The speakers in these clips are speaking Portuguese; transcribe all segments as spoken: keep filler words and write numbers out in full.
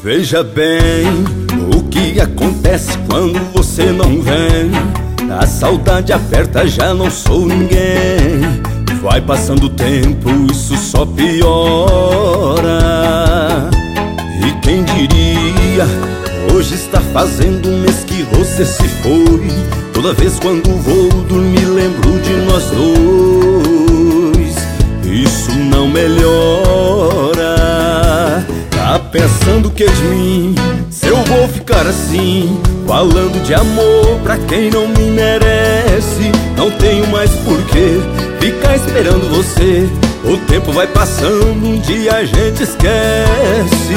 Veja bem o que acontece quando você não vem. A saudade aperta, já não sou ninguém. Vai passando o tempo, isso só piora. E quem diria, hoje está fazendo um mês que você se foi. Toda vez quando vou dormir lembro de nós dois. Isso não melhora. Tá pensando que de mim, se eu vou ficar assim, falando de amor pra quem não me merece? Não tenho mais porquê ficar esperando você. O tempo vai passando, um dia a gente esquece.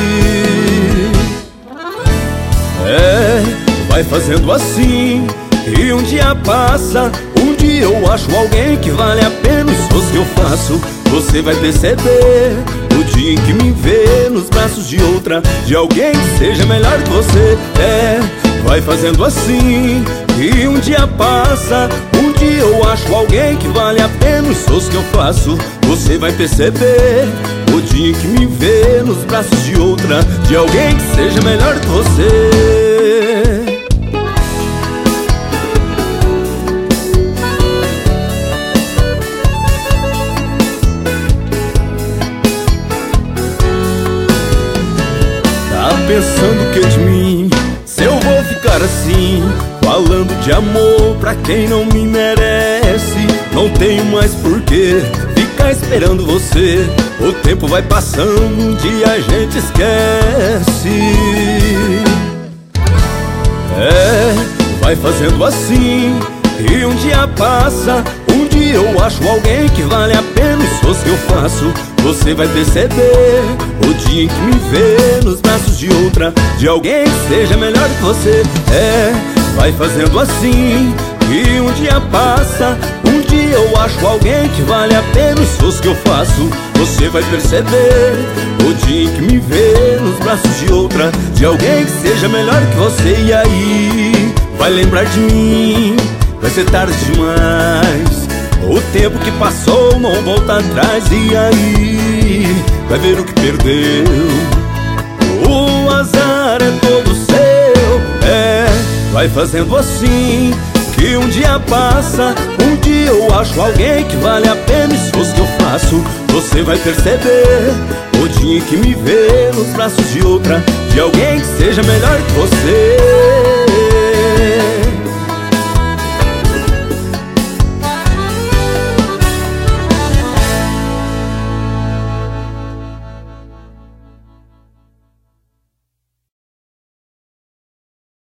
É, vai fazendo assim, e um dia passa. Um dia eu acho alguém que vale a pena o esforço que eu faço. Você vai perceber o dia em que me vê nos braços de outra, de alguém que seja melhor que você. É, vai fazendo assim, e um dia passa. Um dia eu acho alguém que vale a pena o esforço que eu faço. Você vai perceber o dia em que me vê nos braços de outra, de alguém que seja melhor que você. Pensando que de mim, se eu vou ficar assim, falando de amor pra quem não me merece? Não tenho mais porquê ficar esperando você. O tempo vai passando, um dia a gente esquece. É, vai fazendo assim, e um dia passa. Um dia eu acho alguém que vale a pena o esforço que eu faço. Você vai perceber o dia em que me vê nos braços de outra, de alguém que seja melhor que você. É, vai fazendo assim, e um dia passa. Um dia eu acho alguém que vale a pena o esforço que eu faço. Você vai perceber o dia em que me vê nos braços de outra, de alguém que seja melhor que você. E aí, vai lembrar de mim, vai ser tarde demais. O tempo que passou não volta atrás. E aí, vai ver o que perdeu. O azar é todo seu. É, vai fazendo assim, que um dia passa. Um dia eu acho alguém que vale a pena o esforço que eu faço. Você vai perceber o dia em que me vê nos braços de outra, de alguém que seja melhor que você.